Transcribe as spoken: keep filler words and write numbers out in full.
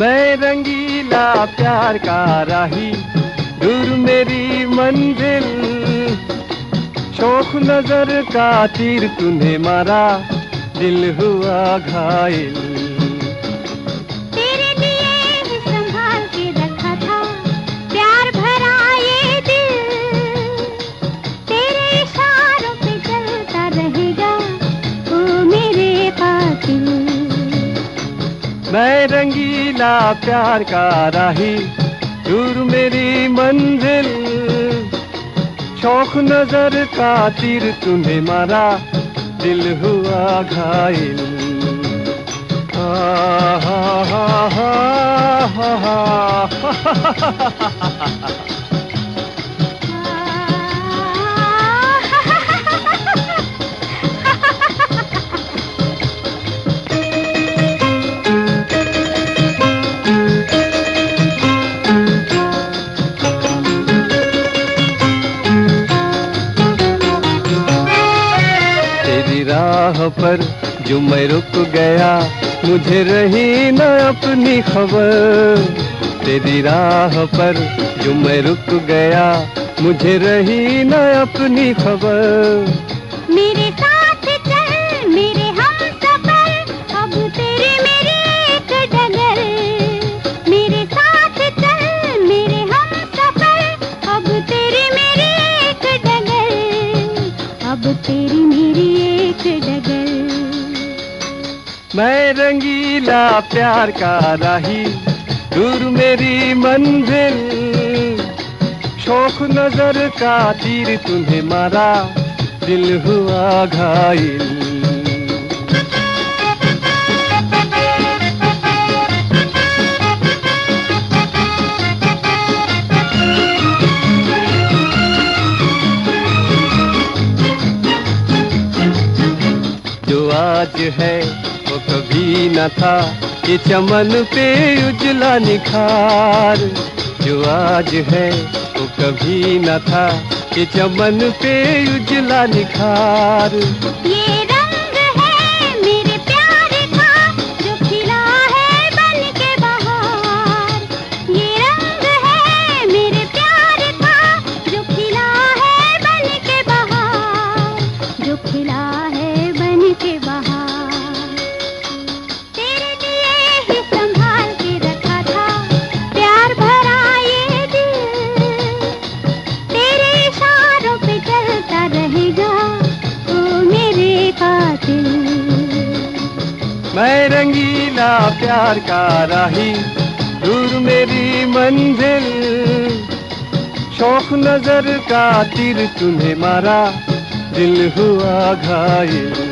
मैं रंगीला प्यार का राही, दूर मेरी मंजिल, शौक नजर का तीर तूने मारा, दिल हुआ घायल। तेरे लिए ही संभाल के रखा था प्यार भरा ये दिल, तेरे इशारों पे चलता रहेगा ओ मेरे कातिल। मैं रंगीला प्यार का राही, दूर मेरी मंजिल, शौक नजर का तीर तूने मारा, दिल हुआ घायल। हा हा हा हा हा हा। राह पर जो मैं रुक गया, मुझे रही न अपनी खबर। तेरी राह पर जो मैं रुक गया, मुझे रही न अपनी खबर। मेरे साथ चल मेरे हमसफर, अब तेरी मेरी एक डगर। मेरे साथ चल मेरे हमसफर, अब तेरी मेरी एक डगर, अब तेरी मेरी डगर। मैं रंगीला प्यार का राही, दूर मेरी मंजिल, शौक नजर का तीर तूने मारा, दिल हुआ घायल। जो आज है वो कभी न था, ये चमन पे उजला निखार। जो आज है वो कभी न था, ये चमन पे उजला निखार। ये रंग है मेरे प्यार का, जो खिला है बन के बहार। ये रंग है मेरे प्यार का, जो खिला है बन के बहार, जो खिला है के बहार। तेरे लिए ही संभाल के रखा था प्यार भरा ये दिल, तेरे इशारों पे चलता रहेगा ओ मेरे कातिल। मैं रंगीला प्यार का राही, दूर मेरी मंजिल, शौक नजर का तीर तूने मारा, दिल हुआ घायल।